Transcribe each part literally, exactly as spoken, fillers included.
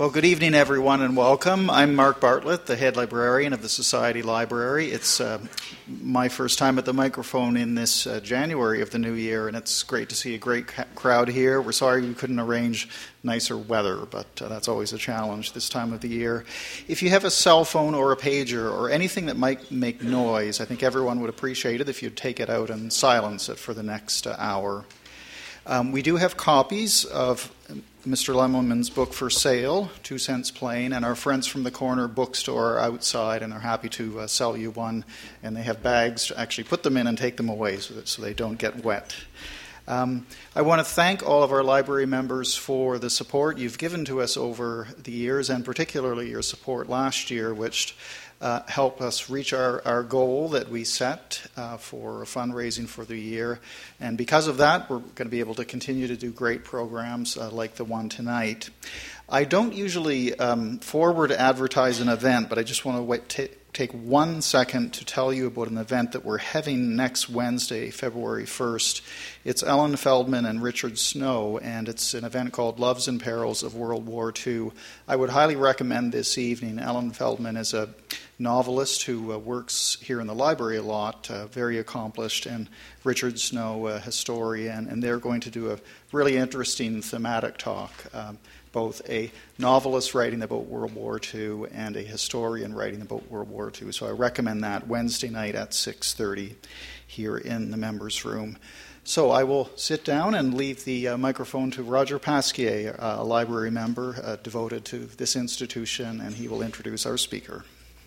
Well, good evening, everyone, and welcome. I'm Mark Bartlett, the head librarian of the Society Library. It's uh, my first time at the microphone in this uh, January of the new year, and it's great to see a great ca- crowd here. We're sorry we couldn't arrange nicer weather, but uh, that's always a challenge this time of the year. If you have a cell phone or a pager or anything that might make noise, I think everyone would appreciate it if you'd take it out and silence it for the next uh, hour. Um, we do have copies of Mister Lemmelman's book for sale, Two Cents Plain, and our friends from the corner bookstore are outside and are happy to uh, sell you one, and they have bags to actually put them in and take them away so that so they don't get wet. Um, I want to thank all of our library members for the support you've given to us over the years, and particularly your support last year, which uh, helped us reach our, our goal that we set uh, for fundraising for the year. And because of that, we're going to be able to continue to do great programs uh, like the one tonight. I don't usually um, forward advertise an event, but I just want to wait, t- take one second to tell you about an event that we're having next Wednesday, February first. It's Ellen Feldman and Richard Snow, and it's an event called Loves and Perils of World War Two. I would highly recommend this evening. Ellen Feldman is a novelist who uh, works here in the library a lot, uh, very accomplished, and Richard Snow, a historian, and they're going to do a really interesting thematic talk. Um, both a novelist writing about World War Two and a historian writing about World War Two. So I recommend that Wednesday night at six thirty here in the members' room. So I will sit down and leave the uh, microphone to Roger Pasquier, uh, a library member uh, devoted to this institution, and he will introduce our speaker.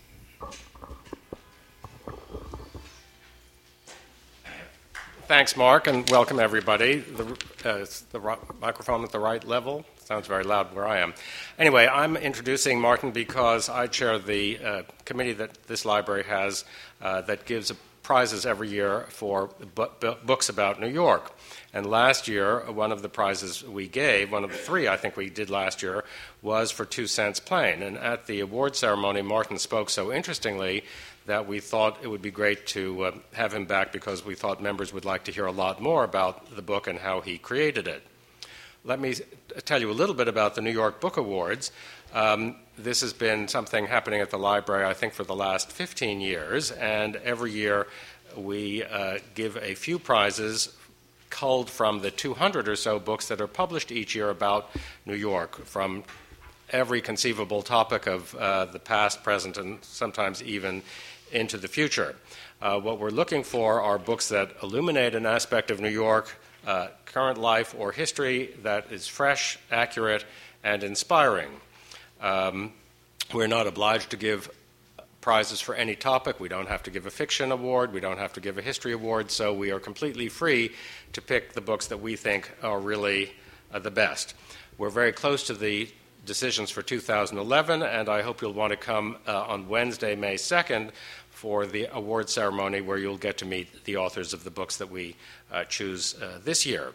Thanks, Mark, and welcome everybody. The, uh, the ro- microphone at the right level. Sounds very loud where I am. Anyway, I'm introducing Martin because I chair the uh, committee that this library has uh, that gives prizes every year for bu- bu- books about New York. And last year, one of the prizes we gave, one of the three I think we did last year, was for Two Cents Plain. And at the award ceremony, Martin spoke so interestingly that we thought it would be great to uh, have him back because we thought members would like to hear a lot more about the book and how he created it. Let me tell you a little bit about the New York Book Awards. Um, this has been something happening at the library, I think, for the last fifteen years, and every year we uh, give a few prizes culled from the two hundred or so books that are published each year about New York, from every conceivable topic of uh, the past, present, and sometimes even into the future. Uh, what we're looking for are books that illuminate an aspect of New York, uh, current life or history that is fresh, accurate, and inspiring. Um, we're not obliged to give prizes for any topic. We don't have to give a fiction award. We don't have to give a history award. So we are completely free to pick the books that we think are really uh, the best. We're very close to the decisions for two thousand eleven, and I hope you'll want to come uh, on Wednesday, May second, for the award ceremony where you'll get to meet the authors of the books that we uh, choose uh, this year.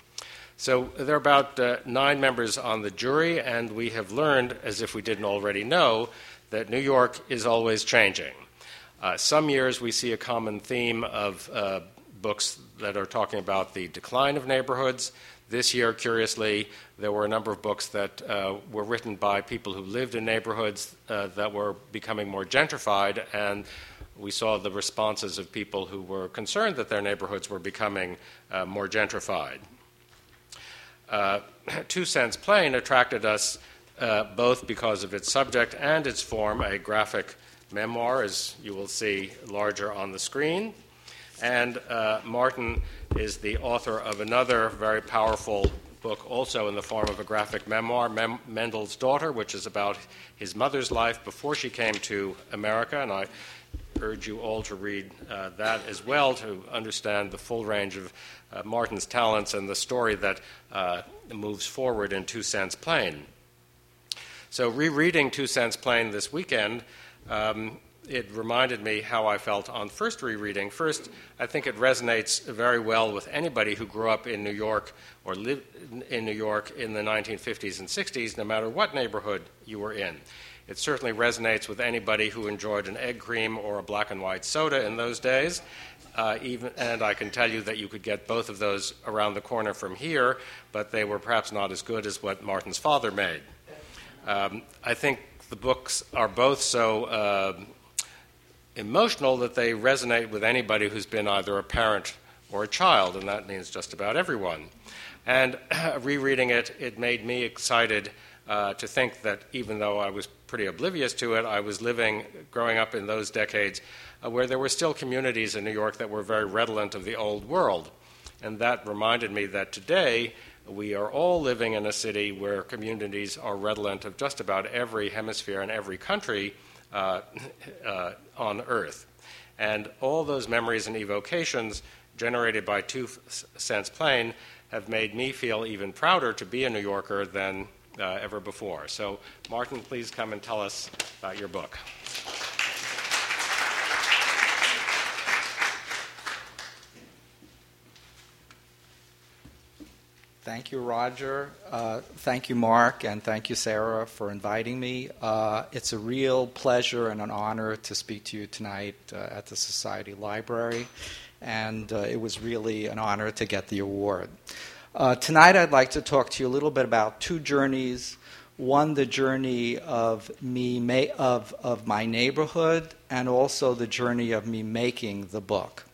So there are about uh, nine members on the jury, and we have learned, as if we didn't already know, that New York is always changing. Uh, some years we see a common theme of uh, books that are talking about the decline of neighborhoods. This year, curiously, there were a number of books that uh, were written by people who lived in neighborhoods uh, that were becoming more gentrified, and we saw the responses of people who were concerned that their neighborhoods were becoming uh, more gentrified. Uh, Two Cents Plain attracted us uh, both because of its subject and its form, a graphic memoir, as you will see larger on the screen. And uh, Martin is the author of another very powerful book, also in the form of a graphic memoir, Mem- Mendel's Daughter, which is about his mother's life before she came to America. And I urge you all to read uh, that as well to understand the full range of uh, Martin's talents and the story that uh, moves forward in Two Cents Plain. So rereading Two Cents Plain this weekend, um, it reminded me how I felt on first rereading. First, I think it resonates very well with anybody who grew up in New York or lived in New York in the nineteen fifties and sixties, no matter what neighborhood you were in. It certainly resonates with anybody who enjoyed an egg cream or a black and white soda in those days. Uh, even, and I can tell you that you could get both of those around the corner from here, but they were perhaps not as good as what Martin's father made. Um, I think the books are both so uh, emotional that they resonate with anybody who's been either a parent or a child, and that means just about everyone. And rereading it, it made me excited uh, to think that even though I was pretty oblivious to it, I was living, growing up in those decades uh, where there were still communities in New York that were very redolent of the old world. And that reminded me that today we are all living in a city where communities are redolent of just about every hemisphere and every country uh, uh, on Earth. And all those memories and evocations generated by Two Cents Plain have made me feel even prouder to be a New Yorker than uh, ever before. So, Martin, please come and tell us about your book. Thank you, Roger. Uh, thank you, Mark, and thank you, Sarah, for inviting me. Uh, it's a real pleasure and an honor to speak to you tonight uh, at the Society Library, and uh, it was really an honor to get the award. Uh, tonight I'd like to talk to you a little bit about two journeys. One, the journey of me ma- of, of my neighborhood, and also the journey of me making the book.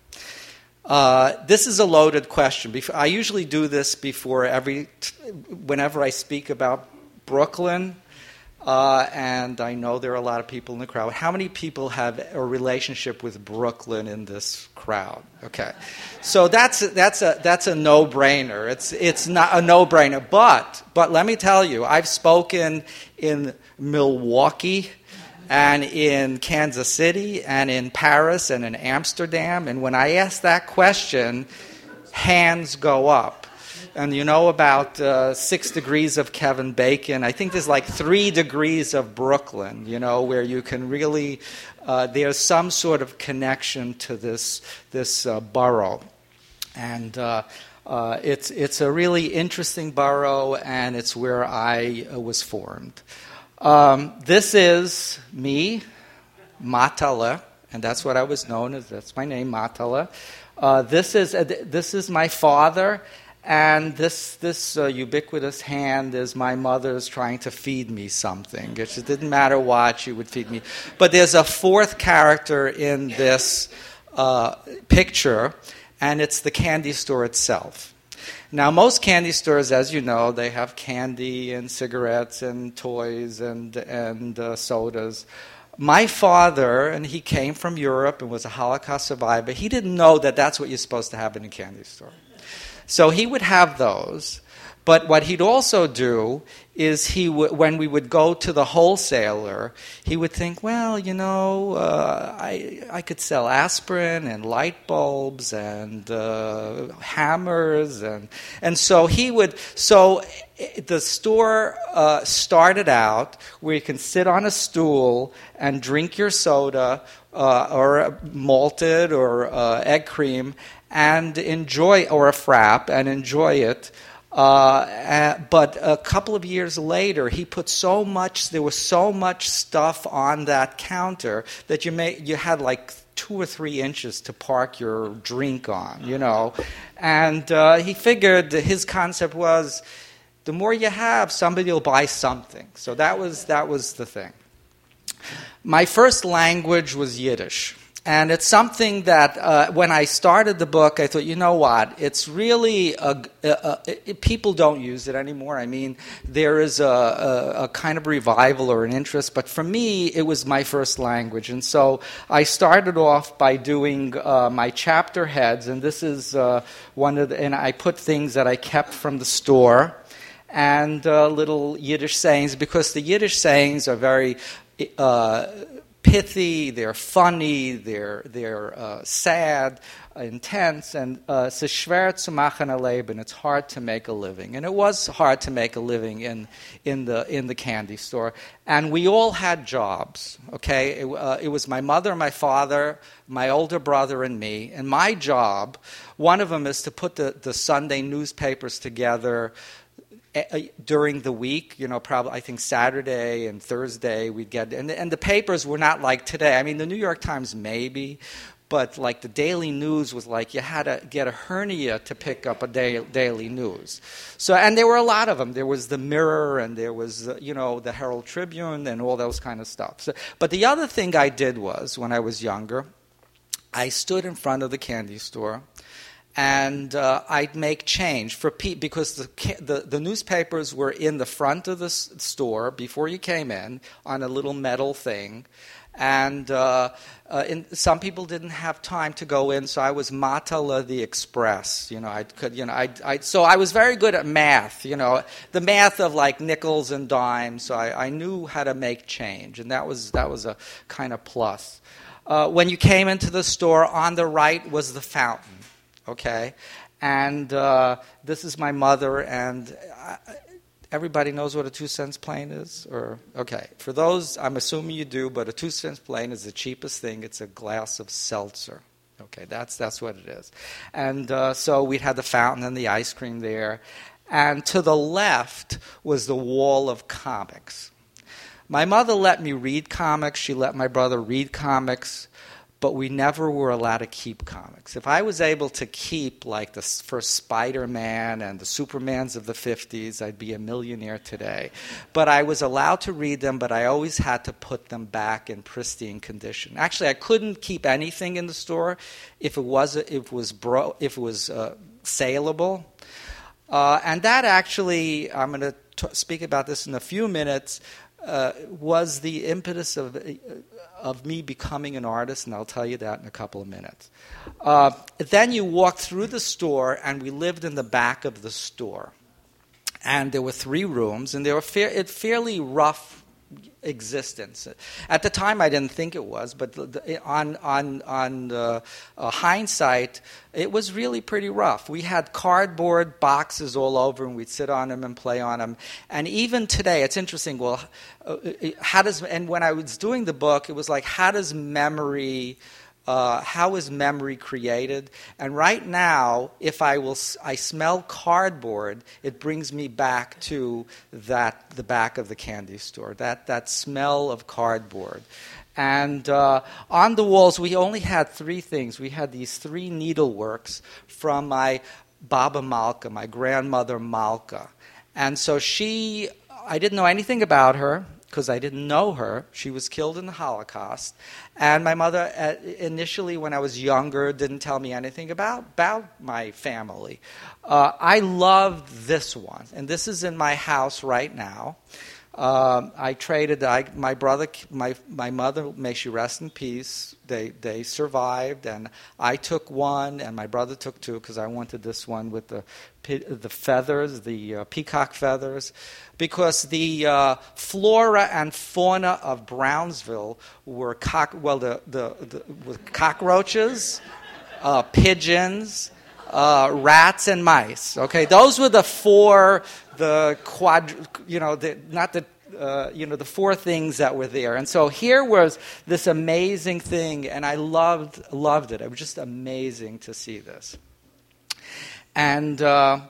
Uh, this is a loaded question. Before, I usually do this before every, whenever I speak about Brooklyn, uh, and I know there are a lot of people in the crowd. How many people have a relationship with Brooklyn in this crowd? Okay, so that's that's a that's a no-brainer. It's it's not a no-brainer, but but let me tell you, I've spoken in Milwaukee, and in Kansas City, and in Paris, and in Amsterdam. And when I ask that question, hands go up. And you know about uh, six degrees of Kevin Bacon. I think there's like three degrees of Brooklyn, you know, where you can really, uh, there's some sort of connection to this, this uh, borough. And uh, uh, it's, it's a really interesting borough, and it's where I uh, was formed. Um, this is me, Matala, and that's what I was known as. That's my name, Matala. Uh, this is uh, this is my father, and this this uh, ubiquitous hand is my mother's trying to feed me something. It didn't matter what, she would feed me. But there's a fourth character in this uh, picture, and it's the candy store itself. Now, most candy stores, as you know, they have candy and cigarettes and toys and and uh, sodas. My father, and he came from Europe and was a Holocaust survivor, he didn't know that that's what you're supposed to have in a candy store. So he would have those. But what he'd also do is he w- when we would go to the wholesaler, he would think, well, you know, uh, I I could sell aspirin and light bulbs and uh, hammers and and so he would so the store uh, started out where you can sit on a stool and drink your soda uh, or malted or uh, egg cream and enjoy, or a frap, and enjoy it. Uh, uh, but a couple of years later, he put so much, there was so much stuff on that counter that you may, you had like two or three inches to park your drink on, you know. And uh, he figured his concept was, the more you have, somebody will buy something. So that was that was the thing. My first language was Yiddish. And it's something that uh, when I started the book, I thought, you know what? It's really, a, a, a, it, people don't use it anymore. I mean, there is a, a, a kind of revival or an interest. But for me, it was my first language. And so I started off by doing uh, my chapter heads. And this is uh, one of the, and I put things that I kept from the store and uh, little Yiddish sayings, because the Yiddish sayings are very Uh, pithy, they're funny, they're they're uh, sad, intense, and uh, es ist schwer zu machen ein Leben. It's hard to make a living, and it was hard to make a living in in the in the candy store. And we all had jobs. Okay, it, uh, it was my mother, my father, my older brother, and me. And my job, one of them is to put the the Sunday newspapers together during the week, you know, probably I think Saturday and Thursday we'd get, and, and the papers were not like today. I mean, the New York Times maybe, but like the Daily News was like you had to get a hernia to pick up a da- Daily News. So, and there were a lot of them. There was the Mirror, and there was, uh, you know, the Herald Tribune, and all those kind of stuff. So, but the other thing I did was, when I was younger, I stood in front of the candy store, and uh, I'd make change for pe- because the, the the newspapers were in the front of the s- store before you came in on a little metal thing. And uh, uh, in, some people didn't have time to go in, so I was Matala the Express. You know, I could, you know, I, I, so I was very good at math. You know, the math of like nickels and dimes. So I, I knew how to make change, and that was that was a kind of plus. Uh, when you came into the store, on the right was the fountain. Okay, and uh, this is my mother, and I, everybody knows what a two-cents plane is? Or okay, for those, I'm assuming you do, but a two-cents plane is the cheapest thing. It's a glass of seltzer. Okay, that's that's what it is. And uh, so we had the fountain and the ice cream there. And to the left was the wall of comics. My mother let me read comics. She let my brother read comics. But we never were allowed to keep comics. If I was able to keep like the first Spider-Man and the Supermans of the fifties, I'd be a millionaire today. But I was allowed to read them, but I always had to put them back in pristine condition. Actually, I couldn't keep anything in the store if it was if it was bro- if it was uh, saleable. Uh, and that actually, I'm going to t- speak about this in a few minutes. Uh, was the impetus of uh, of me becoming an artist, and I'll tell you that in a couple of minutes. Uh, then you walk through the store, and we lived in the back of the store. And there were three rooms, and they were fa- it fairly rough existence. At the time, I didn't think it was, but the, the, on on on uh, uh, hindsight, it was really pretty rough. We had cardboard boxes all over, and we'd sit on them and play on them. And even today, it's interesting. Well, uh, how does and when I was doing the book, it was like, how does memory Uh, how is memory created? And right now, if I will, I smell cardboard, it brings me back to that the back of the candy store. That that smell of cardboard. And uh, on the walls, we only had three things. We had these three needleworks from my Baba Malka, my grandmother Malka. And so she, I didn't know anything about her, because I didn't know her. She was killed in the Holocaust. And my mother, uh, initially when I was younger, didn't tell me anything about, about my family. Uh, I loved this one. And this is in my house right now. Um, I traded, I, my brother, my my mother, may she rest in peace, they they survived, and I took one, and my brother took two, because I wanted this one with the the feathers, the uh, peacock feathers, because the uh, flora and fauna of Brownsville were cock, well, the, the, the with cockroaches, uh, pigeons, uh, rats, and mice. Okay, those were the four, the quad, you know, the, not the, uh, you know, the four things that were there. And so here was this amazing thing, and I loved loved it. It was just amazing to see this. And uh,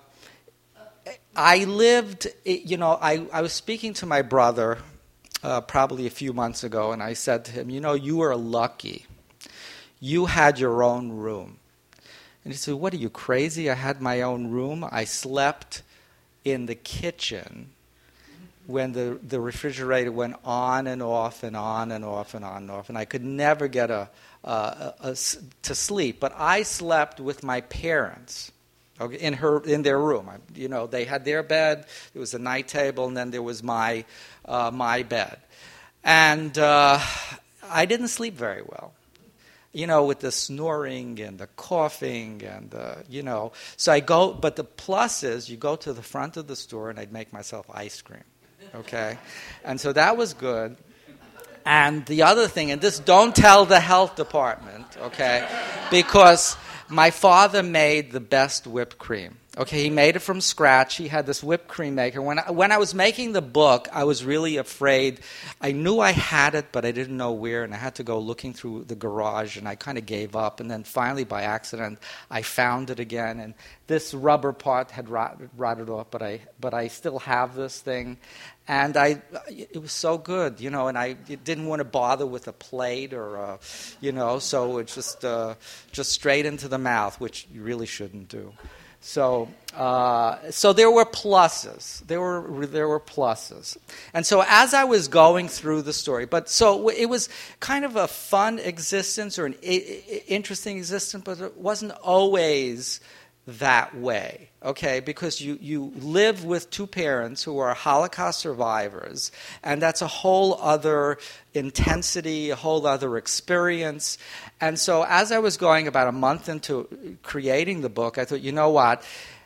I lived, you know, I, I was speaking to my brother uh, probably a few months ago, and I said to him, you know, you were lucky. You had your own room. And he said, what, are you crazy? I had my own room. I slept in the kitchen when the, the refrigerator went on and off and on and off and on and off, and I could never get a, a, a, a to sleep. But I slept with my parents. Okay, in her, in their room. I, you know, they had their bed. There was a night table, and then there was my, uh, my bed. And uh, I didn't sleep very well. You know, with the snoring and the coughing and the, you know. So I go, but the plus is you go to the front of the store, and I'd make myself ice cream. Okay, and so that was good. And the other thing, and this, don't tell the health department, okay, because my father made the best whipped cream. Okay, he made it from scratch. He had this whipped cream maker. When I, when I was making the book, I was really afraid. I knew I had it, but I didn't know where, and I had to go looking through the garage, and I kind of gave up. And then finally, by accident, I found it again. And this rubber part had rotted, rotted off, but I but I still have this thing. And I, it was so good, you know, and I didn't want to bother with a plate or, a, you know, so it's just uh, just straight into the mouth, which you really shouldn't do. So, uh, so there were pluses. There were there were pluses, and so as I was going through the story, but so it was kind of a fun existence or an I- I- interesting existence, but it wasn't always that way. Okay, because you you live with two parents who are Holocaust survivors, and that's a whole other intensity, a whole other experience. And so as I was going about a month into creating the book, I thought, you know what,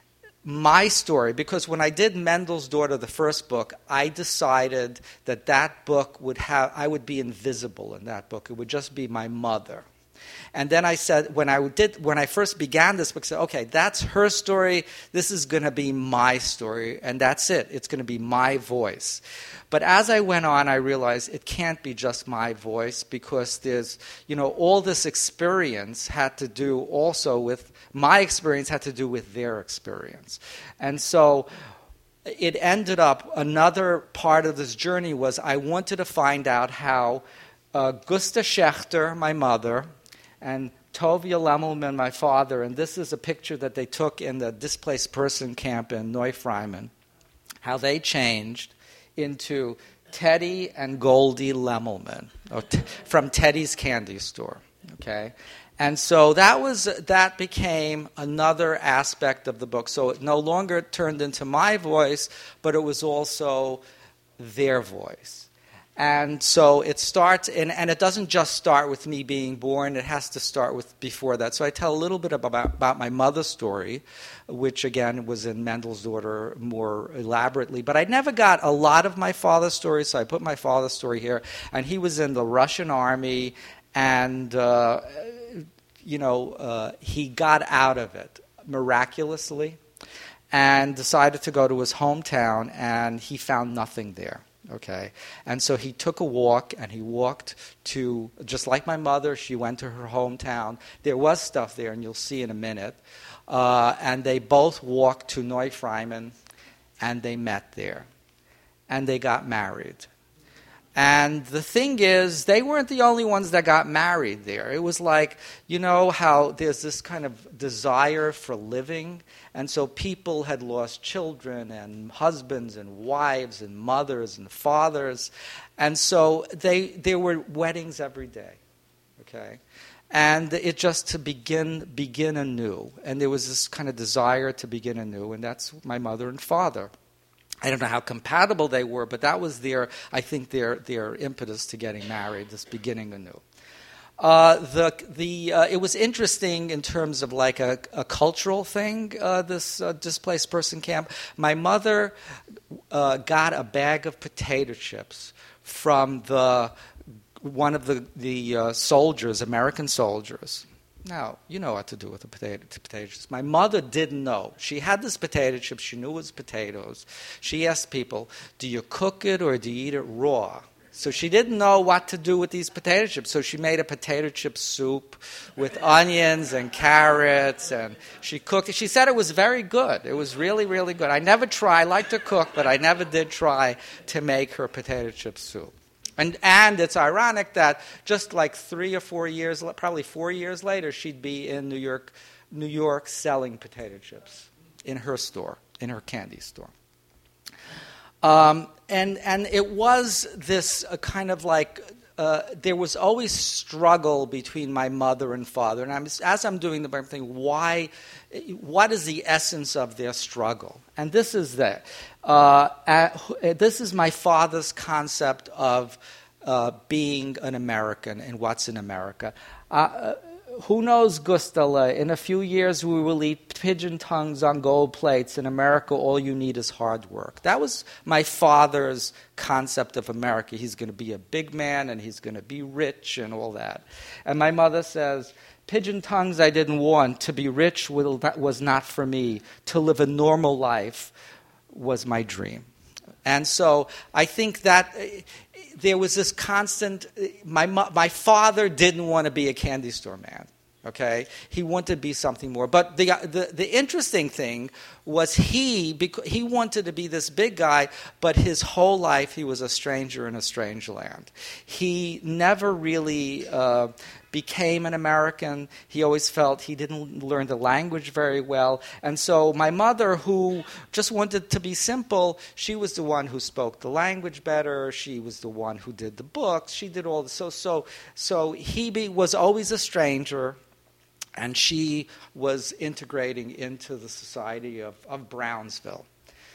my story, because when I did Mendel's Daughter, the first book, I decided that that book would have, I would be invisible in that book. It would just be my mother. And then I said, when I did, when I first began this book, I said, okay, that's her story. This is going to be my story, and that's it. It's going to be my voice. But as I went on, I realized it can't be just my voice because there's, you know, all this experience had to do also with, my experience had to do with their experience. And so it ended up, another part of this journey was I wanted to find out how uh, Gusta Schechter, my mother, and Tovia Lemmelman, my father, and this is a picture that they took in the displaced person camp in Neufreimann, how they changed into Teddy and Goldie Lemmelman or t- from Teddy's Candy Store. Okay, and so that was that became another aspect of the book. So it no longer turned into my voice, but it was also their voice. And so it starts, and, and it doesn't just start with me being born, it has to start with before that. So I tell a little bit about, about my mother's story, which again was in Mendel's Daughter more elaborately. But I never got a lot of my father's story, so I put my father's story here. And he was in the Russian army, and, uh, you know, uh, he got out of it miraculously and decided to go to his hometown, and he found nothing there. Okay, and so he took a walk, and he walked to, just like my mother, she went to her hometown. There was stuff there, and you'll see in a minute. Uh, and they both walked to Neufreimann, and they met there. And they got married. And the thing is, they weren't the only ones that got married there. It was like, you know how there's this kind of desire for living, and so people had lost children and husbands and wives and mothers and fathers, and so they there were weddings every day, okay? And it just to begin begin anew, and there was this kind of desire to begin anew, and that's my mother and father. I don't know how compatible they were, but that was their, I think, their their impetus to getting married, this beginning anew. Uh, the the uh, it was interesting in terms of like a, a cultural thing. Uh, this uh, displaced person camp. My mother uh, got a bag of potato chips from the one of the the uh, soldiers, American soldiers. Now, you know what to do with the potato, potato chips. My mother didn't know. She had this potato chip. She knew it was potatoes. She asked people, do you cook it or do you eat it raw? So she didn't know what to do with these potato chips. So she made a potato chip soup with onions and carrots, and she cooked it. She said it was very good. It was really, really good. I never tried. I like to cook, but I never did try to make her potato chip soup. And and it's ironic that just like three or four years, probably four years later, she'd be in New York, New York selling potato chips in her store, in her candy store. Um, and and it was this uh, kind of like uh, there was always struggle between my mother and father. And I'm, as I'm doing the book, I'm thinking, why? What is the essence of their struggle? And this is that. Uh, uh, this is my father's concept of uh, being an American and what's in America. Uh, who knows, Gustala? In a few years, we will eat pigeon tongues on gold plates. In America, all you need is hard work. That was my father's concept of America. He's going to be a big man, and he's going to be rich and all that. And my mother says, pigeon tongues I didn't want. To be rich was not for me. To live a normal life was my dream. And so I think that there was this constant, my, my father didn't want to be a candy store man. Okay, he wanted to be something more. But the the, the interesting thing was he because he wanted to be this big guy, but his whole life he was a stranger in a strange land. He never really uh, became an American. He always felt he didn't learn the language very well. And so my mother, who just wanted to be simple, she was the one who spoke the language better. She was the one who did the books. She did all the so so so he be, was always a stranger. And she was integrating into the society of, of Brownsville.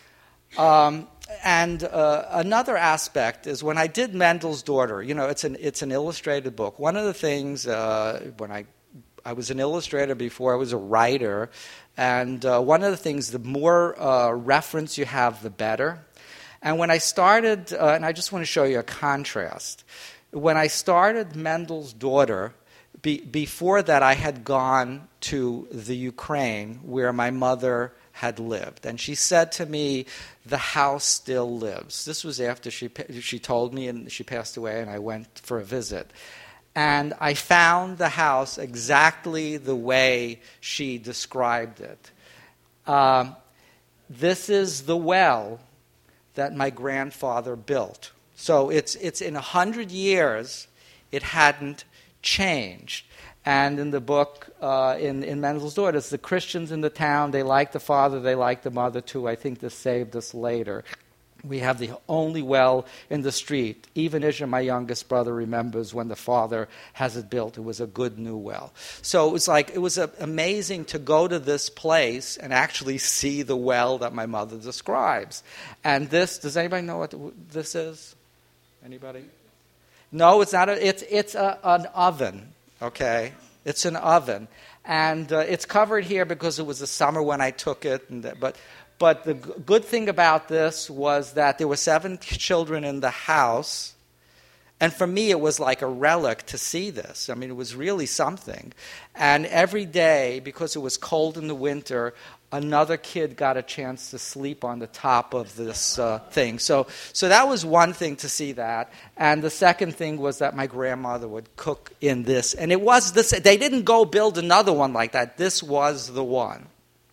Um, and uh, another aspect is when I did Mendel's Daughter, you know, it's an it's an illustrated book. One of the things, uh, when I I was an illustrator before I was a writer, and uh, one of the things, the more uh, reference you have, the better. And when I started, uh, and I just want to show you a contrast. When I started Mendel's Daughter, Be, before that, I had gone to the Ukraine where my mother had lived. And she said to me, the house still lives. This was after she, she told me and she passed away, and I went for a visit. And I found the house exactly the way she described it. Um, this is the well that my grandfather built. So it's, it's in a hundred years, it hadn't changed. And in the book, uh, in, in Mendel's Daughter, it's the Christians in the town, they like the father, they like the mother too. I think this saved us later. We have the only well in the street. Even Isha, my youngest brother, remembers when the father has it built. It was a good new well. So it was like, it was uh, amazing to go to this place and actually see the well that my mother describes. And this, does anybody know what this is? Anybody? No, it's not. A, it's it's a, an oven, okay? It's an oven. And uh, it's covered here because it was the summer when I took it. And the, but but the g- good thing about this was that there were seven children in the house. And for me, it was like a relic to see this. I mean, it was really something. And every day, because it was cold in the winter, another kid got a chance to sleep on the top of this uh, thing. So so that was one thing to see that. And the second thing was that my grandmother would cook in this. And it was this. They didn't go build another one like that. This was the one.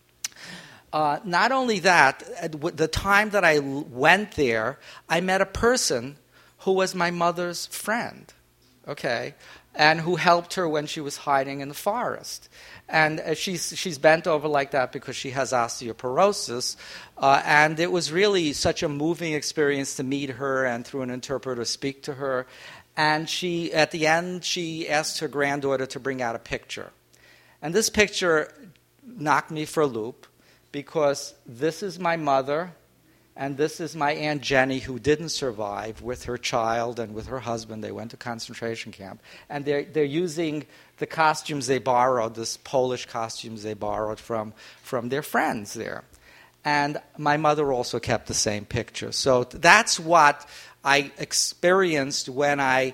Uh, not only that, at the time that I went there, I met a person who was my mother's friend, okay, and who helped her when she was hiding in the forest. And uh, she's she's bent over like that because she has osteoporosis. Uh, and it was really such a moving experience to meet her and through an interpreter speak to her. And she, at the end, she asked her granddaughter to bring out a picture. And this picture knocked me for a loop because this is my mother and this is my Aunt Jenny, who didn't survive, with her child and with her husband. They went to concentration camp. And they're, they're using the costumes they borrowed, this Polish costumes they borrowed from, from their friends there. And my mother also kept the same picture. So that's what I experienced when I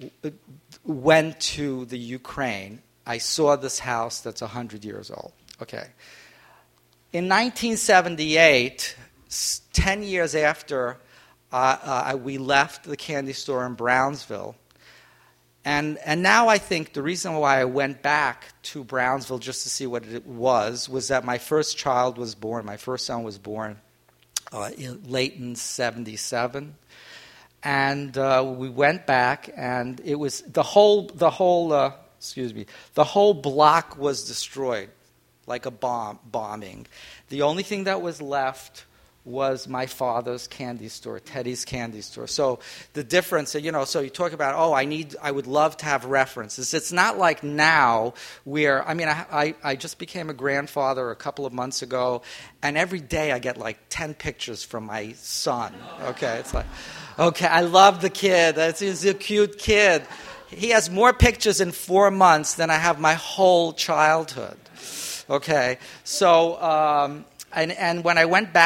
went to the Ukraine. I saw this house that's one hundred years old. Okay. In nineteen seventy-eight, ten years after uh, uh, we left the candy store in Brownsville, and and now I think the reason why I went back to Brownsville just to see what it was was that my first child was born. My first son was born uh, in, late in seventy-seven, and uh, we went back, and it was the whole the whole uh, excuse me the whole block was destroyed, like a bomb bombing. The only thing that was left was my father's candy store, Teddy's Candy Store. So the difference, you know, so you talk about, oh, I need, I would love to have references. It's not like now where, I mean, I, I, I just became a grandfather a couple of months ago, and every day I get like ten pictures from my son. Okay, it's like, okay, I love the kid. That's, he's a cute kid. He has more pictures in four months than I have my whole childhood. Okay, so, um, and, and when I went back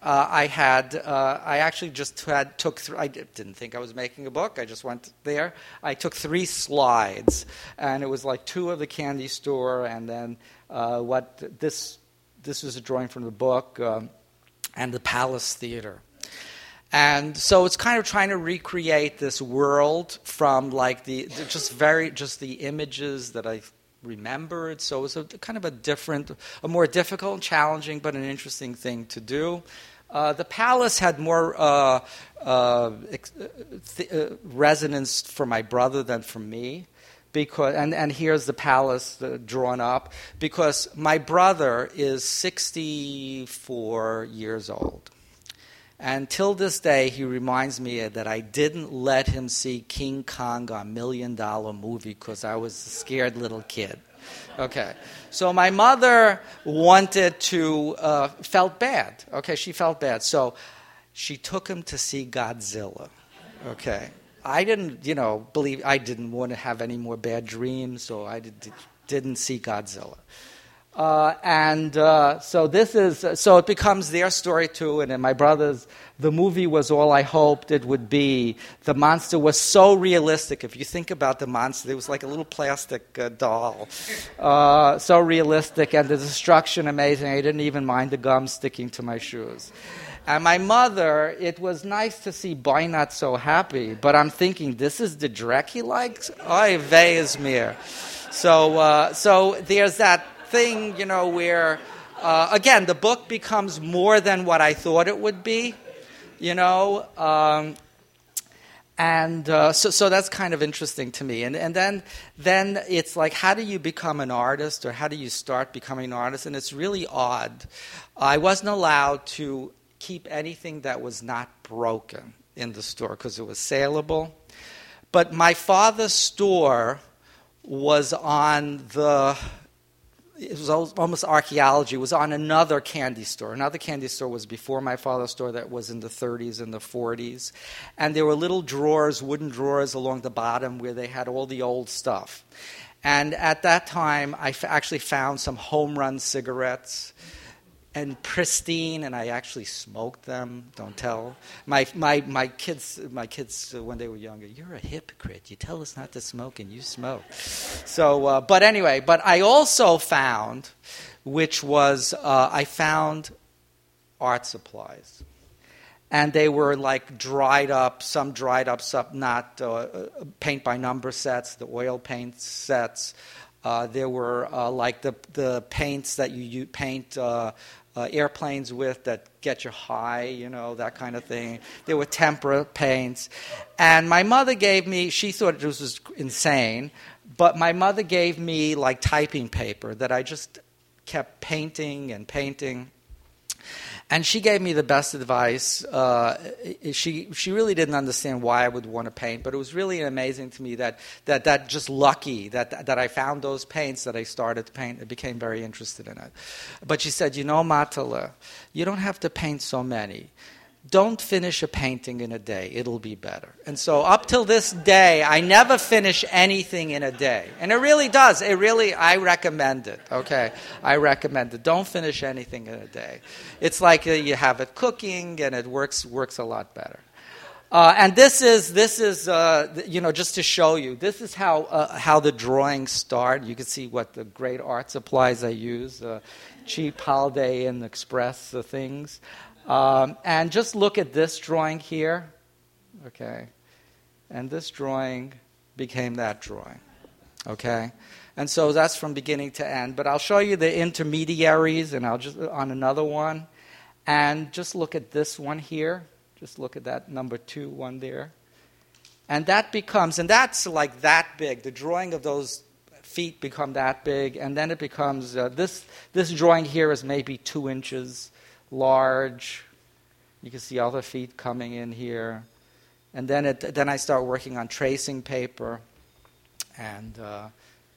uh, I had, uh, I actually just had, took, th- I didn't think I was making a book. I just went there. I took three slides, and it was like two of the candy store, and then uh, what this, this was a drawing from the book, um, and the Palace Theater. And so it's kind of trying to recreate this world from like the, the just very, just the images that I remembered. So it was a kind of a different, a more difficult and challenging, but an interesting thing to do. Uh, the palace had more uh, uh, th- uh, resonance for my brother than for me. Because and, and here's the palace uh, drawn up, because my brother is sixty-four years old. And till this day, he reminds me that I didn't let him see King Kong, a Million Dollar Movie, because I was a scared little kid. Okay, so my mother wanted to, uh, felt bad. Okay, she felt bad. So she took him to see Godzilla. Okay, I didn't, you know, believe, I didn't want to have any more bad dreams, so I did, didn't see Godzilla. Uh, and uh, so this is, so it becomes their story too, and in my brother's, the movie was all I hoped it would be. The monster was so realistic. If you think about the monster, it was like a little plastic uh, doll. Uh, so realistic, and the destruction amazing. I didn't even mind the gum sticking to my shoes. And my mother, it was nice to see Boy Not So Happy, but I'm thinking, this is the Drek he likes? Oy vey is mir. So, uh, so there's that thing, you know, where, uh, again, the book becomes more than what I thought it would be, you know, um, and uh, so so that's kind of interesting to me. And and then then it's like, how do you become an artist, or how do you start becoming an artist? And it's really odd. I wasn't allowed to keep anything that was not broken in the store because it was saleable. But my father's store was on the... It was almost archaeology. It was on another candy store. Another candy store was before my father's store that was in the thirties and the forties. And there were little drawers, wooden drawers along the bottom where they had all the old stuff. And at that time, I f- actually found some home run cigarettes, and pristine, and I actually smoked them. Don't tell my my my kids. My kids uh, when they were younger, you're a hypocrite. You tell us not to smoke, and you smoke. So, uh, but anyway, but I also found, which was uh, I found art supplies, and they were like dried up, some dried up, some not uh, paint by number sets, the oil paint sets. Uh, there were uh, like the the paints that you, you paint. Uh, Uh, airplanes with that get you high, you know, that kind of thing. There were tempera paints. And my mother gave me, she thought this was insane, but my mother gave me like typing paper that I just kept painting and painting. And she gave me the best advice. Uh, she she really didn't understand why I would want to paint, but it was really amazing to me that that, that just lucky that that I found those paints that I started to paint. I became very interested in it. But she said, you know, Matala, you don't have to paint so many. Don't finish a painting in a day. It'll be better. And so up till this day, I never finish anything in a day. And it really does. It really, I recommend it, okay? I recommend it. Don't finish anything in a day. It's like uh, you have it cooking, and it works works a lot better. Uh, and this is, this is uh, you know, just to show you, this is how uh, how the drawings start. You can see what the great art supplies I use, uh, cheap Holiday Inn Express uh, things. Um, and just look at this drawing here, okay? And this drawing became that drawing, okay? And so that's from beginning to end. But I'll show you the intermediaries, and I'll just on another one. And just look at this one here. Just look at that number two one there. And that becomes, and that's like that big. The drawing of those feet become that big, and then it becomes, uh, this this drawing here is maybe two inches large. You can see other feet coming in here. And then it, then I start working on tracing paper. And uh,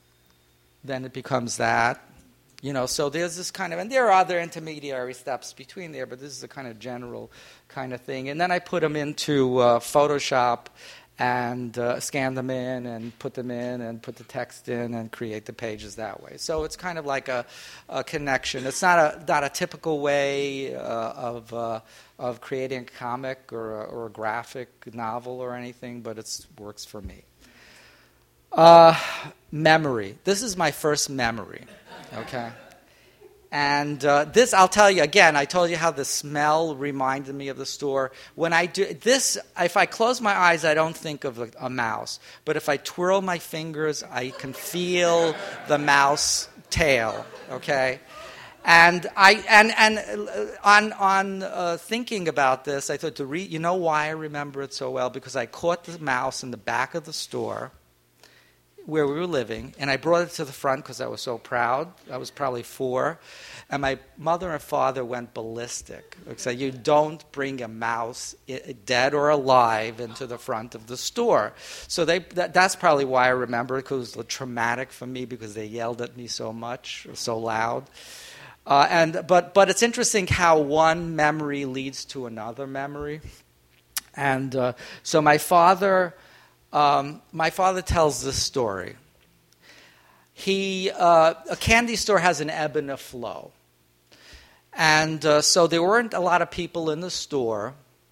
then it becomes that. You know, so there's this kind of, and there are other intermediary steps between there, but this is a kind of general kind of thing. And then I put them into uh, Photoshop, and uh, scan them in and put them in and put the text in and create the pages that way. So it's kind of like a, a connection. It's not a not a typical way uh, of uh, of creating a comic or a, or a graphic novel or anything, but it works for me. Uh, memory. This is my first memory. Okay. And uh, this, I'll tell you again, I told you how the smell reminded me of the store. When I do this, if I close my eyes, I don't think of a, a mouse. But if I twirl my fingers, I can feel the mouse tail, okay? And I and and on on uh, thinking about this, I thought to read. You know why I remember it so well? Because I caught the mouse in the back of the store where we were living, and I brought it to the front because I was so proud. I was probably four, and my mother and father went ballistic. So you don't bring a mouse, dead or alive, into the front of the store. So they that, that's probably why I remember it, because it was traumatic for me because they yelled at me so much, so loud. Uh, and but but it's interesting how one memory leads to another memory. And uh, so my father. Um, my father tells this story. He uh, a candy store has an ebb and a flow, and uh, so there weren't a lot of people in the store,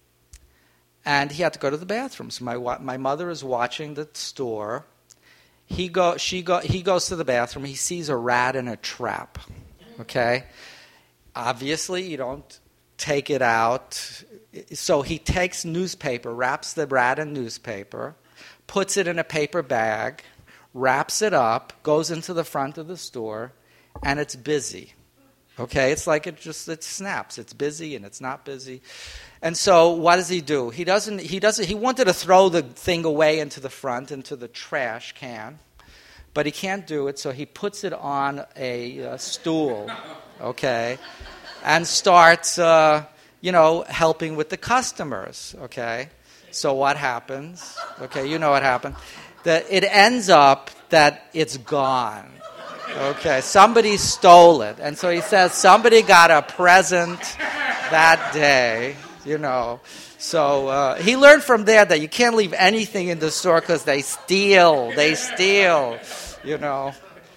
and he had to go to the bathroom. So my my mother is watching the store. He go she go he goes to the bathroom. He sees a rat in a trap. Okay, obviously you don't take it out. So he takes newspaper, wraps the rat in newspaper, puts it in a paper bag, wraps it up, goes into the front of the store, and it's busy. Okay, it's like it just it snaps. It's busy and it's not busy. And so what does he do? He doesn't he doesn't he wanted to throw the thing away into the front, into the trash can, but he can't do it, so he puts it on a uh, stool, okay, and starts uh, you know, helping with the customers, okay? So what happens? Okay, you know what happened. That it ends up that it's gone. Okay, somebody stole it. And so he says somebody got a present that day, you know. So uh, he learned from there that you can't leave anything in the store because they steal. They steal, you know.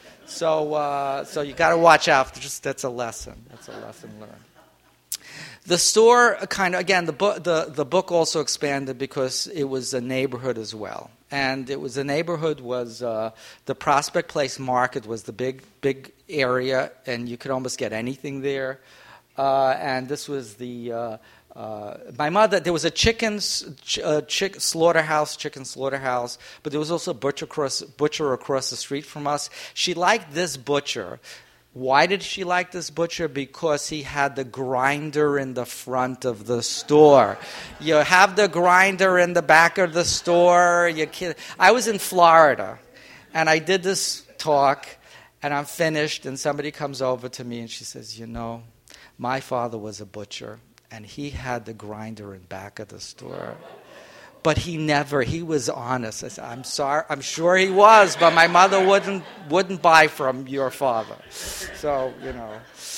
So uh, so you got to watch out. Just that's a lesson. That's a lesson learned. The store kind of, again, the book, the, the book also expanded because it was a neighborhood as well. And it was the neighborhood was, uh, the Prospect Place Market was the big, big area, and you could almost get anything there. Uh, and this was the, uh, uh, my mother, there was a chicken, ch- uh, chick, slaughterhouse, chicken slaughterhouse, but there was also a butcher across, butcher across the street from us. She liked this butcher. Why did she like this butcher? Because he had the grinder in the front of the store. You have the grinder in the back of the store. You can... I was in Florida, and I did this talk, and I'm finished, and somebody comes over to me, and she says, you know, my father was a butcher, and he had the grinder in back of the store. But he never, he was honest. I said, I'm sorry, I'm sure he was, but my mother wouldn't wouldn't buy from your father. So, you know.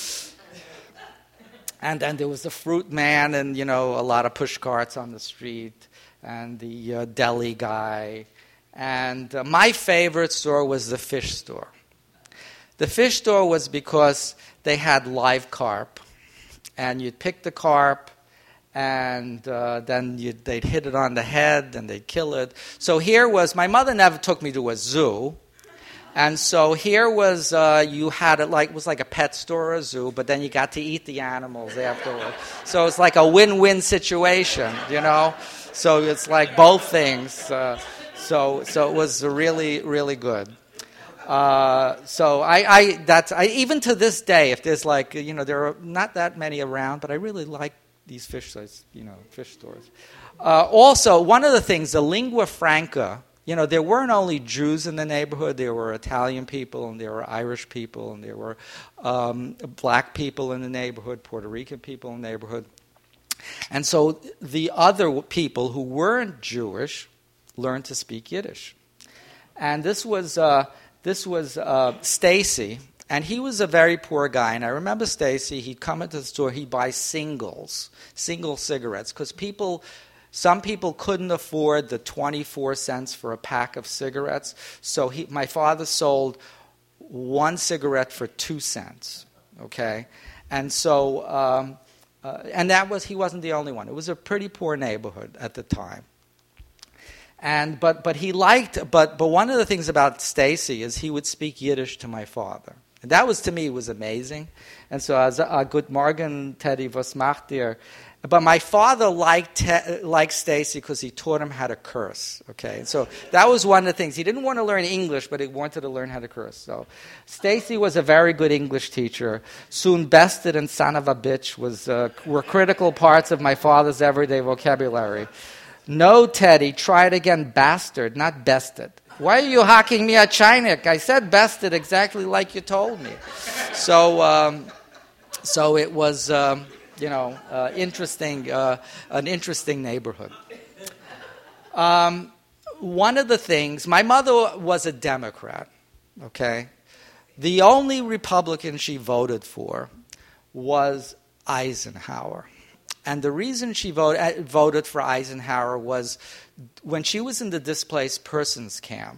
And then there was the fruit man and, you know, a lot of push carts on the street and the uh, deli guy. And uh, my favorite store was the fish store. The fish store was because they had live carp. And you'd pick the carp, and uh, then you'd, they'd hit it on the head, and they'd kill it. So here was, my mother never took me to a zoo, and so here was, uh, you had it like, it was like a pet store or a zoo, but then you got to eat the animals afterward. So it's like a win-win situation, you know? So it's like both things. Uh, so so it was really, really good. Uh, so I, I that's I, even to this day, if there's like, you know, there are not that many around, but I really like these fish stores, you know, fish stores. Uh, also, one of the things, the lingua franca, you know, there weren't only Jews in the neighborhood, there were Italian people, and there were Irish people, and there were um, black people in the neighborhood, Puerto Rican people in the neighborhood. And so the other people who weren't Jewish learned to speak Yiddish. And this was uh, this was uh, Stacy. And he was a very poor guy. And I remember Stacy, he'd come into the store, he'd buy singles, single cigarettes, because people Some people couldn't afford the twenty-four cents for a pack of cigarettes, so he, my father sold one cigarette for two cents, okay? And so, um, uh, and that was, he wasn't the only one. It was a pretty poor neighborhood at the time. And, but, but he liked, but, but one of the things about Stacy is he would speak Yiddish to my father. And that was, to me, was amazing. And so, as a good Morgen, Teddy, was macht ihr? But my father liked te- liked Stacy because he taught him how to curse. Okay, and so that was one of the things. He didn't want to learn English, but he wanted to learn how to curse. So Stacy was a very good English teacher. Soon bested and son of a bitch was uh, were critical parts of my father's everyday vocabulary. No, Teddy, try it again, bastard, not bested. Why are you hocking me at Chinik? I said bested exactly like you told me. So, um, so it was. Um, You know, uh, interesting, uh, an interesting neighborhood. Um, one of the things, my mother was a Democrat, okay? The only Republican she voted for was Eisenhower. And the reason she vote, uh, voted for Eisenhower was when she was in the displaced persons camp,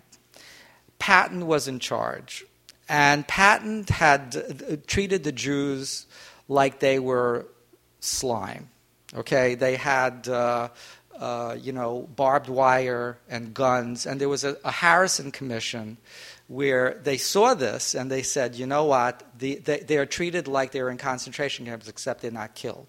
Patton was in charge. And Patton had uh, treated the Jews like they were slime, okay? They had, uh, uh, you know, barbed wire and guns, and there was a, a Harrison Commission where they saw this and they said, you know what, the, they, they are treated like they're in concentration camps except they're not killed.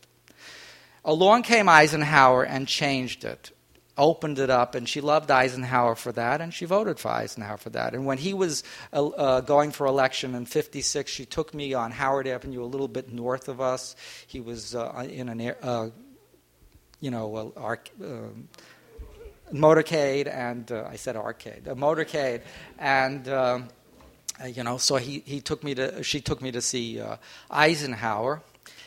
Along came Eisenhower and changed it, opened it up, and she loved Eisenhower for that, and she voted for Eisenhower for that. And when he was uh, uh, going for election in fifty-six, she took me on Howard Avenue, a little bit north of us. He was uh, in an, uh, you know, a, arc, uh, motorcade, and uh, I said arcade, a motorcade, and um, uh, you know, so he, he took me to, she took me to see uh, Eisenhower.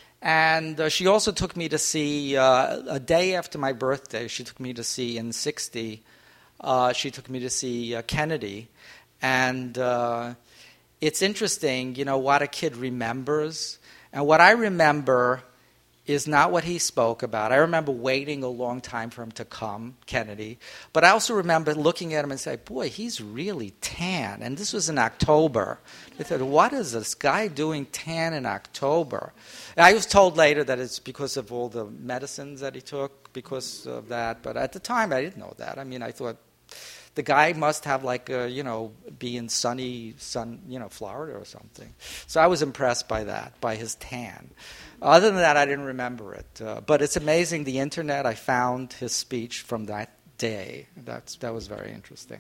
And uh, she also took me to see, uh, a day after my birthday, she took me to see, in sixty, uh, she took me to see uh, Kennedy. And uh, it's interesting, you know, what a kid remembers. And what I remember is not what he spoke about. I remember waiting a long time for him to come, Kennedy. But I also remember looking at him and saying, boy, he's really tan. And this was in October. I thought, what is this guy doing tan in October? And I was told later that it's because of all the medicines that he took, because of that. But at the time, I didn't know that. I mean, I thought the guy must have, like, a, you know, be in sunny, sun, you know, Florida or something. So I was impressed by that, by his tan. Other than that, I didn't remember it. Uh, but it's amazing, the Internet, I found his speech from that day. That's, that was very interesting.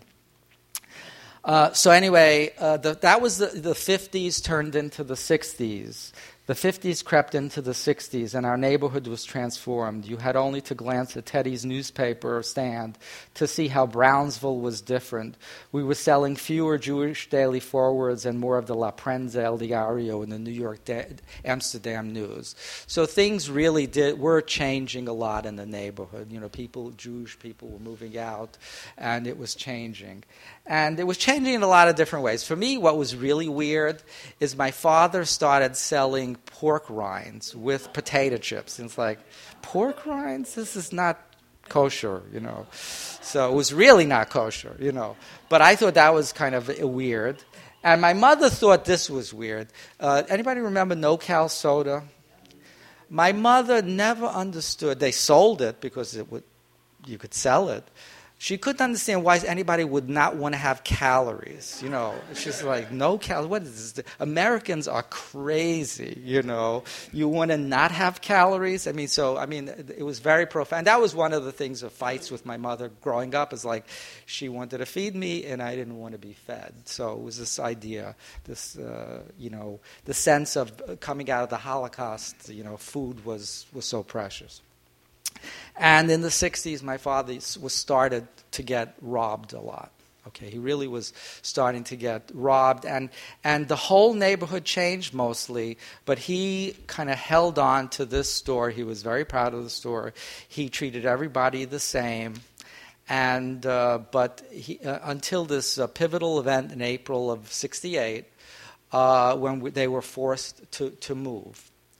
Uh, so anyway, uh, the, that was the, the fifties turned into the sixties. The fifties crept into the sixties, and our neighborhood was transformed. You had only to glance at Teddy's newspaper stand to see how Brownsville was different. We were selling fewer Jewish daily forwards and more of the La Prensa El Diario in the New York da- Amsterdam News. So things really did were changing a lot in the neighborhood. You know, people, Jewish people were moving out, and it was changing. And it was changing in a lot of different ways. For me, what was really weird is my father started selling pork rinds with potato chips. And it's like, pork rinds? This is not kosher, you know. So it was really not kosher, you know. But I thought that was kind of weird. And my mother thought this was weird. Uh, anybody remember No-Cal soda? My mother never understood. They sold it because it would, you could sell it. She couldn't understand why anybody would not want to have calories, you know. She's like, no calories, what is this? Americans are crazy, you know. You want to not have calories? I mean, so, I mean, it was very profound. That was one of the things of fights with my mother growing up, is like, she wanted to feed me and I didn't want to be fed. So it was this idea, this, uh, you know, the sense of coming out of the Holocaust, you know, food was, was so precious. And in the sixties, my father was started to get robbed a lot. Okay, he really was starting to get robbed, and and the whole neighborhood changed mostly. But he kind of held on to this store. He was very proud of the store. He treated everybody the same, and uh, but he, uh, until this uh, pivotal event in April of sixty-eight, uh, when we, they were forced to to move.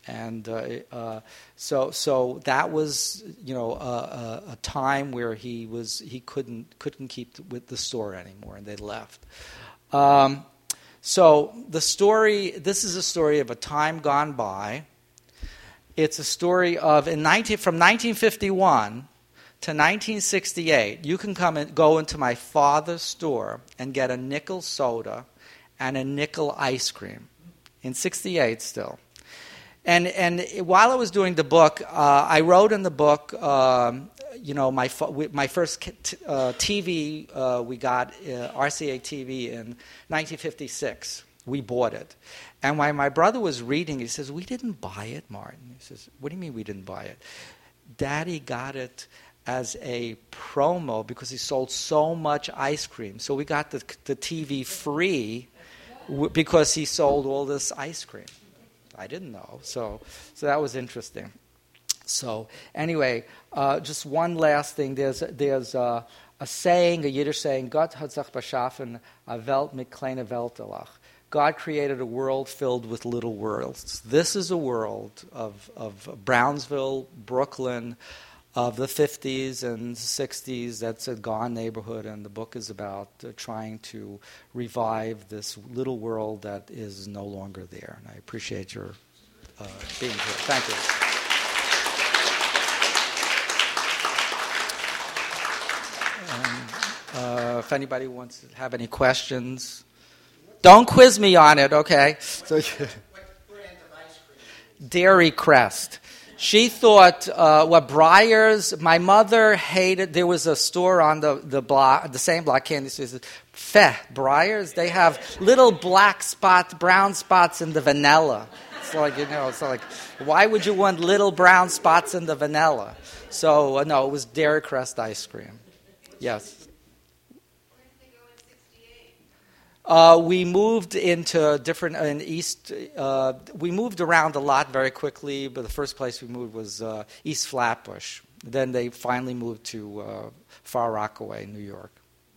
And uh, uh, so, so that was, you know, a, a, a time where he was he couldn't couldn't keep with the store anymore, and they left. Um, so the story. This is a story of a time gone by. It's a story of in nineteen from nineteen fifty-one to nineteen sixty-eight. You can come and go into my father's store and get a nickel soda and a nickel ice cream in sixty-eight still. And and while I was doing the book, uh, I wrote in the book, um, you know, my my first uh, T V uh, we got uh, R C A T V in nineteen fifty-six. We bought it, and when my brother was reading, he says, "We didn't buy it, Martin." He says, "What do you mean we didn't buy it?" Daddy got it as a promo because he sold so much ice cream. So we got the the T V free w- because he sold all this ice cream. I didn't know, so so that was interesting. So anyway, uh, just one last thing. There's there's uh, a saying, a Yiddish saying, "Gott hat sich beschaffen a Welt mit kleine Weltelach." God created a world filled with little worlds. This is a world of of Brownsville, Brooklyn, of the fifties and sixties. That's a gone neighborhood, and the book is about uh, trying to revive this little world that is no longer there. And I appreciate your uh, being here. Thank you. And, uh, if anybody wants to have any questions, don't quiz me on it, okay? So, what brand of ice cream? Dairy Crest. She thought, uh, what Breyers, my mother hated, there was a store on the, the block, the same block, candy store, says, Feh, Breyers, they have little black spots, brown spots in the vanilla. It's like, you know, it's like, why would you want little brown spots in the vanilla? So, uh, no, it was Dairy Crest ice cream. Yes. Uh, we moved into different in East. Uh, we moved around a lot very quickly, but the first place we moved was uh, East Flatbush. Then they finally moved to uh, Far Rockaway, New York.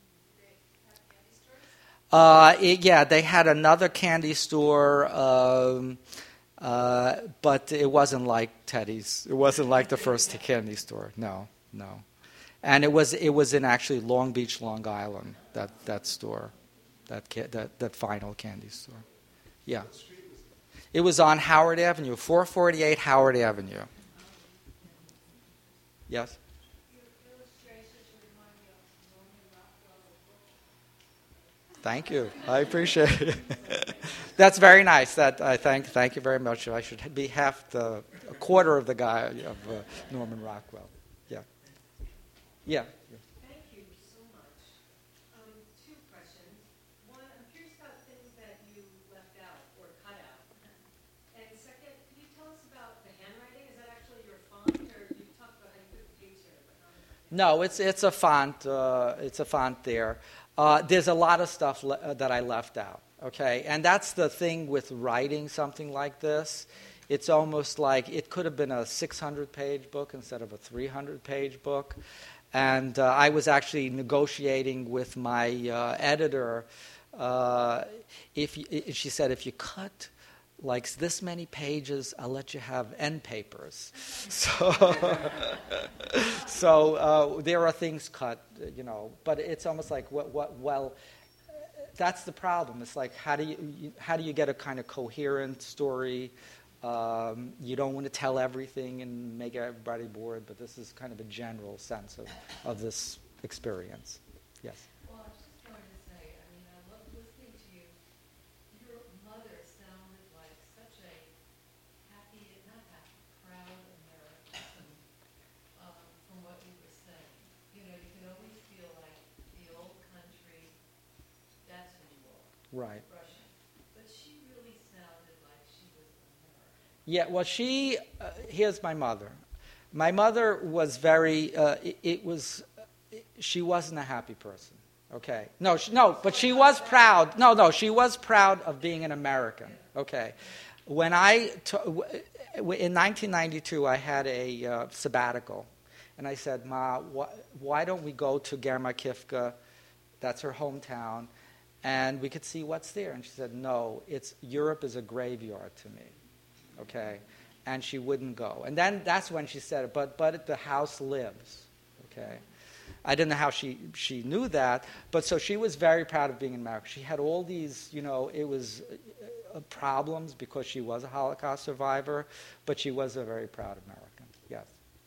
Uh, it, yeah, they had another candy store, um, uh, but it wasn't like Teddy's. It wasn't like the first candy store. No, no, and it was it was in actually Long Beach, Long Island. That that store. That, that that final candy store. Yeah. It was on Howard Avenue, four forty-eight Howard Avenue. Yes? Thank you. I appreciate it. That's very nice. That I thank thank you very much. I should be half the a quarter of the guy of uh, Norman Rockwell. Yeah. Yeah. No, it's it's a font. Uh, it's a font there. Uh, there's a lot of stuff le- uh, that I left out. Okay, and that's the thing with writing something like this. It's almost like it could have been a six hundred page book instead of a three hundred page book. And uh, I was actually negotiating with my uh, editor. Uh, if, if she said, if you cut like this many pages, I'll let you have end papers. So, so uh, there are things cut, you know, but it's almost like what, what well, that's the problem. It's like how do you how do you get a kind of coherent story? Um, you don't want to tell everything and make everybody bored, but this is kind of a general sense of, of this experience. Yes. Right. Russian. But she really sounded like she was American. Yeah, well, she, uh, here's my mother. My mother was very, uh, it, it was, it, she wasn't a happy person, okay? No, she, no, but she was proud. No, no, she was proud of being an American, okay? When I, t- in nineteen ninety-two, I had a uh, sabbatical, and I said, Ma, wh- why don't we go to Germakivka, that's her hometown, and we could see what's there. And she said, no, it's Europe is a graveyard to me, okay? and she wouldn't go. And then that's when she said, but but the house lives, okay? I didn't know how she, she knew that, but so she was very proud of being in America. She had all these, you know, it was uh, problems because she was a Holocaust survivor, but she was a very proud American, yes.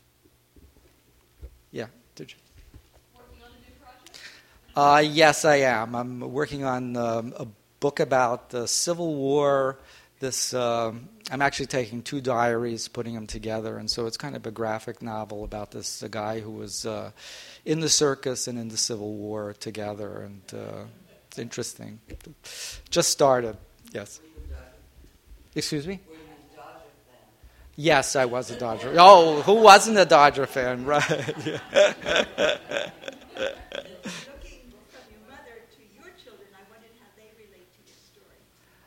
Yeah, did you? Working on a new project? Uh, yes, I am. I'm working on um, a book about the Civil War. This um, I'm actually taking two diaries, putting them together, and so it's kind of a graphic novel about this a guy who was uh, in the circus and in the Civil War together, and uh, it's interesting. Just started, yes. Excuse me? Yes, I was a Dodger. Oh, who wasn't a Dodger fan, right? Yeah. Looking from your mother to your children, I wondered how they relate to your story.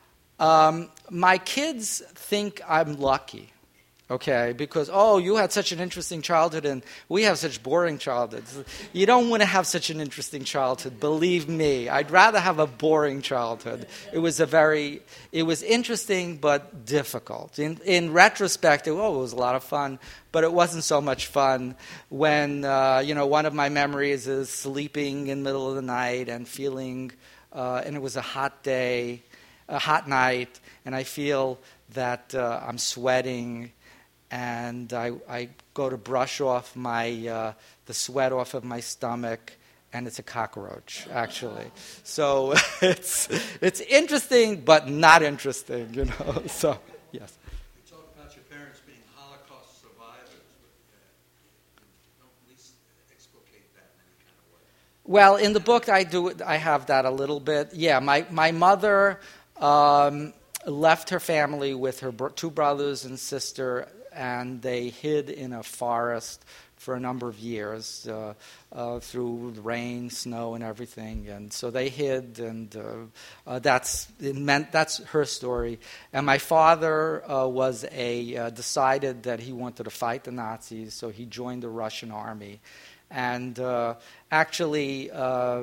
Um, my kids think I'm lucky, okay, because, oh, you had such an interesting childhood and we have such boring childhoods. You don't want to have such an interesting childhood, believe me. I'd rather have a boring childhood. It was a very, it was interesting but difficult. In, in retrospect, it, oh, it was a lot of fun, but it wasn't so much fun when, uh, you know, one of my memories is sleeping in the middle of the night and feeling, uh, and it was a hot day, a hot night, and I feel that uh, I'm sweating, and I, I go to brush off my uh, the sweat off of my stomach, and it's a cockroach, actually. So it's it's interesting, but not interesting, you know. So yes. You talk about your parents being Holocaust survivors, but uh, you don't at least explicate that in any kind of way. Well, in the book, I do. I have that a little bit. Yeah, my my mother um, left her family with her br- two brothers and sister, and they hid in a forest for a number of years uh, uh, through rain, snow, and everything. And so they hid, and uh, uh, that's it meant that's her story. And my father uh, was a uh, decided that he wanted to fight the Nazis, so he joined the Russian army. And uh, actually, uh,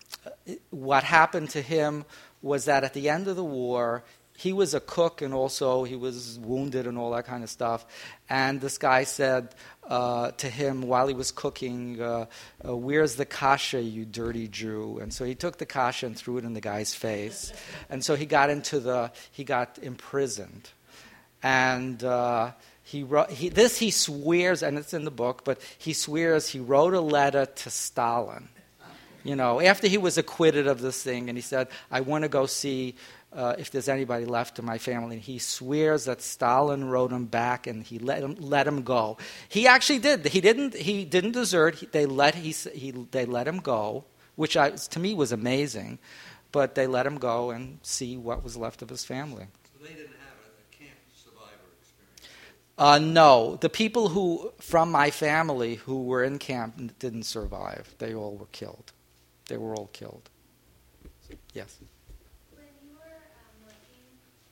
what happened to him was that at the end of the war, he was a cook and also he was wounded and all that kind of stuff. And this guy said uh, to him while he was cooking, uh, uh, "Where's the kasha, you dirty Jew?" And so he took the kasha and threw it in the guy's face. And so he got into the he got imprisoned. And uh, he wrote he, this he swears, and it's in the book, but he swears he wrote a letter to Stalin. You know, after he was acquitted of this thing, and he said, "I want to go see uh, if there's anybody left in my family." And he swears that Stalin wrote him back, and he let him let him go. He actually did. He didn't. He didn't desert. He, they let he, he they let him go, which I, to me was amazing. But they let him go and see what was left of his family. So they didn't have a, a camp survivor experience? Uh, no, the people who from my family who were in camp didn't survive. They all were killed. They were all killed. Yes. When you were um, working,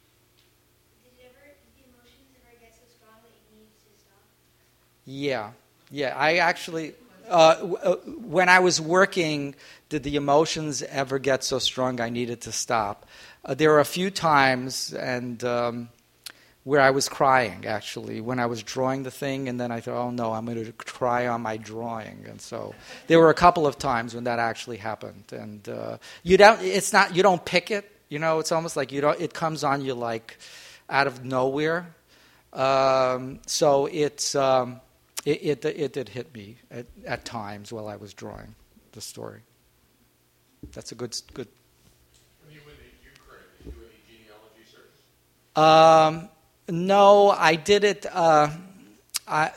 did it ever, did the emotions ever get so strong that you needed to stop? Yeah, yeah. I actually, uh, w- uh, when I was working, did the emotions ever get so strong I needed to stop? Uh, there were a few times, and um, where I was crying, actually, when I was drawing the thing, and then I thought, oh no, I'm going to cry on my drawing. And so there were a couple of times when that actually happened. And uh, you don't, it's not, you don't pick it, you know, it's almost like you don't, it comes on you like out of nowhere. Um, so it's, um, it, it, it did hit me at, at times while I was drawing the story. That's a good, good. When you went to Ukraine, did you do any genealogy searches? Um, No, I did it. Uh, I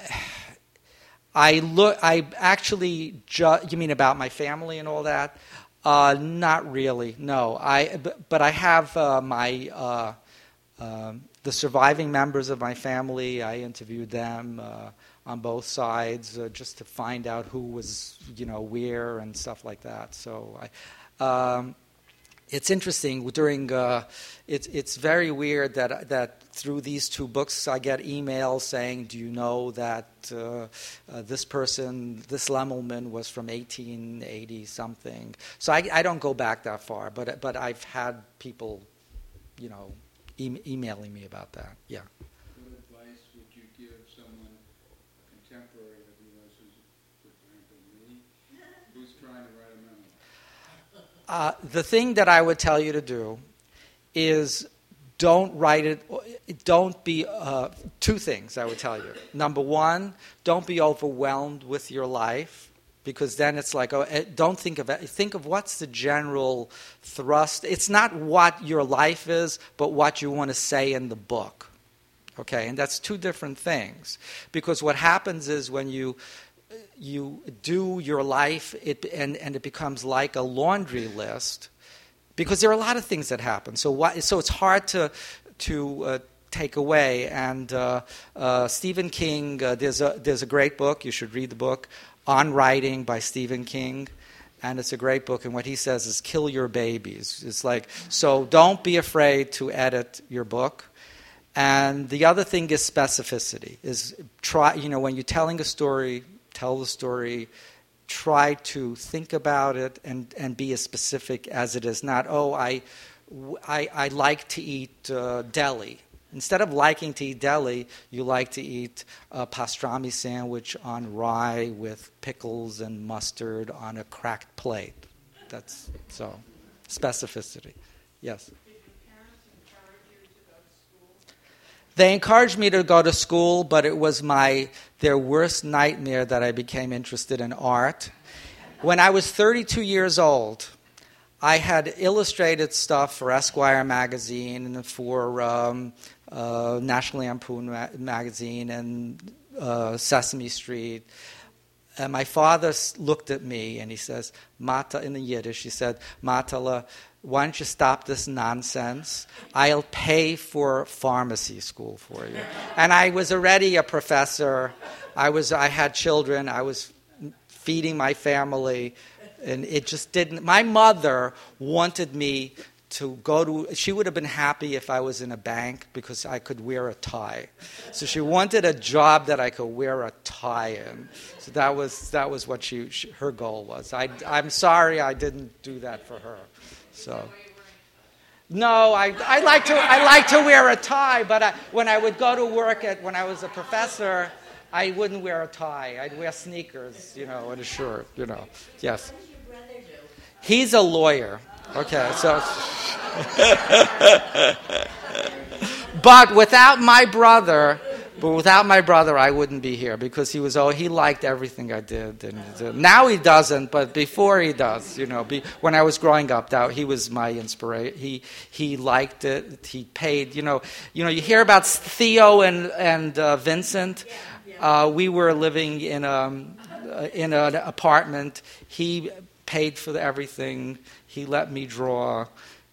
I look. I actually. Ju- you mean about my family and all that? Uh, not really. No. I. But, but I have uh, my uh, um, the surviving members of my family. I interviewed them uh, on both sides uh, just to find out who was, you know, where and stuff like that. So I. Um, It's interesting. During uh, it's it's very weird that that through these two books I get emails saying, "Do you know that uh, uh, this person, this Lemmelman, was from eighteen eighty something?" So I, I don't go back that far, but but I've had people, you know, e- emailing me about that. Yeah. What advice would Uh, the thing that I would tell you to do is don't write it, don't be, uh, two things I would tell you. Number one, don't be overwhelmed with your life, because then it's like, oh, don't think of it. Think of what's the general thrust. It's not what your life is, but what you want to say in the book. Okay, and that's two different things. Because what happens is when you you do your life, it and, and it becomes like a laundry list, because there are a lot of things that happen. So what, so it's hard to to uh, take away. And uh, uh, Stephen King, uh, there's a there's a great book. You should read the book On Writing by Stephen King. And it's a great book. And what he says is kill your babies. It's like, so don't be afraid to edit your book. And the other thing is specificity. Is try, you know, when you're telling a story, tell the story. Try to think about it and, and be as specific as it is. Not, oh, I, I, I like to eat uh, deli. Instead of liking to eat deli, you like to eat a pastrami sandwich on rye with pickles and mustard on a cracked plate. That's so specificity. Yes. They encouraged me to go to school, but it was my their worst nightmare that I became interested in art. When I was thirty-two years old, I had illustrated stuff for Esquire magazine and for um, uh, National Lampoon ma- magazine and uh, Sesame Street. And my father looked at me and he says, Mata, in the Yiddish, he said, Matala, why don't you stop this nonsense? I'll pay for pharmacy school for you. And I was already a professor. I was. I had children. I was feeding my family. And it just didn't. My mother wanted me to go to, she would have been happy if I was in a bank because I could wear a tie. So she wanted a job that I could wear a tie in. So that was that was what she, she her goal was. I, I'm sorry I didn't do that for her. So, no, I, I like to I like to wear a tie, but I, when I would go to work at when I was a professor, I wouldn't wear a tie. I'd wear sneakers, you know, and a shirt, you know. Yes. What does your brother do? He's a lawyer. Okay, so. But without my brother, but without my brother, I wouldn't be here because he was oh he liked everything I did, and uh, now he doesn't, but before he does, you know. Be, when I was growing up, that he was my inspiration. He he liked it. He paid, you know. You know, you hear about Theo and and uh, Vincent. Uh, we were living in a in an apartment. He paid for everything. He let me draw,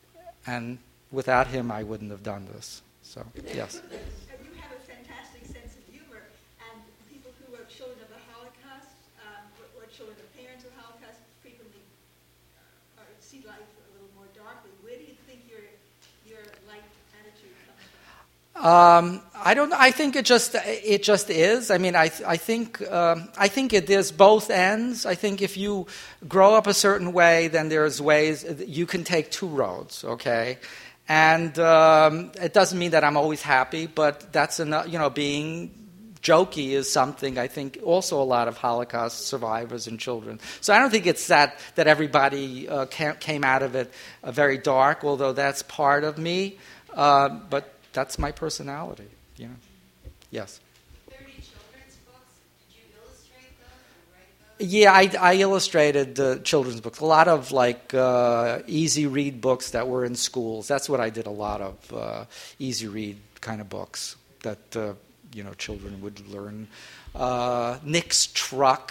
and without him, I wouldn't have done this. So, yes. You have a fantastic sense of humor, and people who are children of the Holocaust, um, or, or children of parents of the Holocaust, frequently uh, see life a little more darkly. Where do you think your your light attitude comes from? Um, I don't. I think it just it just is. I mean, I I think um, I think it is both ends. I think if you grow up a certain way, then there's ways you can take two roads. Okay. And um, it doesn't mean that I'm always happy, but that's enough. You know, being jokey is something I think also a lot of Holocaust survivors and children. So I don't think it's that that everybody uh, came out of it uh, very dark, although that's part of me. Uh, but that's my personality. You know. Yes. thirty children's books. Did you illustrate those or write those? Yeah, I, I illustrated uh, children's books. A lot of like uh, easy read books that were in schools. That's what I did. A lot of uh, easy read kind of books that uh, you know children would learn. Uh, Nick's Truck,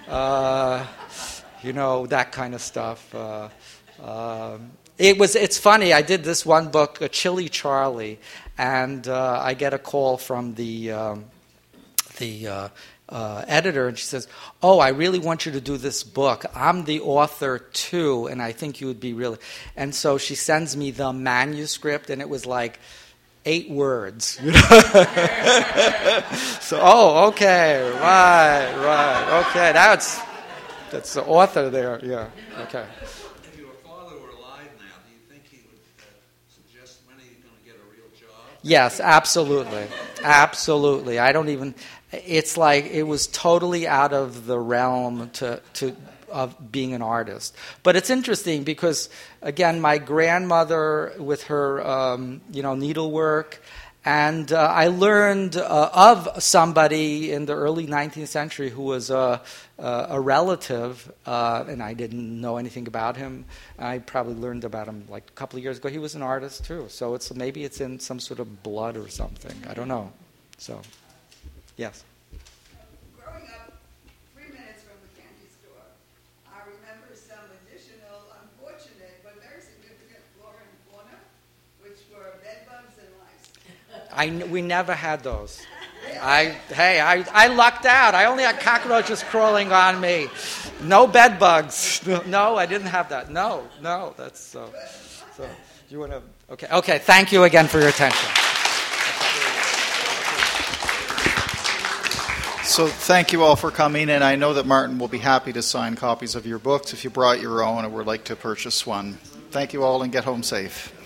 uh, you know that kind of stuff. Uh, um, it was. It's funny. I did this one book, uh, Chili Charlie, and uh, I get a call from the um, the. Uh, Uh, editor, and she says, oh, I really want you to do this book. I'm the author too, and I think you would be really... And so she sends me the manuscript, and it was like eight words. You know? So, oh, okay, right, right, okay, that's that's the author there, yeah, okay. If your father were alive now, do you think he would uh, suggest when are you going to get a real job? Yes, absolutely, absolutely. I don't even... It's like it was totally out of the realm to to of being an artist. But it's interesting because, again, my grandmother with her, um, you know, needlework, and uh, I learned uh, of somebody in the early nineteenth century who was a, a, a relative, uh, and I didn't know anything about him. I probably learned about him like a couple of years ago. He was an artist too, so it's maybe it's in some sort of blood or something. I don't know. So, yes. Growing up three minutes from the candy store, I remember some additional unfortunate but very significant flora and fauna, which were bed bugs and lice. I n- we never had those. I hey, I, I lucked out. I only had cockroaches crawling on me. No bed bugs. No, I didn't have that. No, no, that's so. So, do you want to? Okay, okay. Thank you again for your attention. So thank you all for coming, and I know that Martin will be happy to sign copies of your books if you brought your own or would like to purchase one. Thank you all, and get home safe.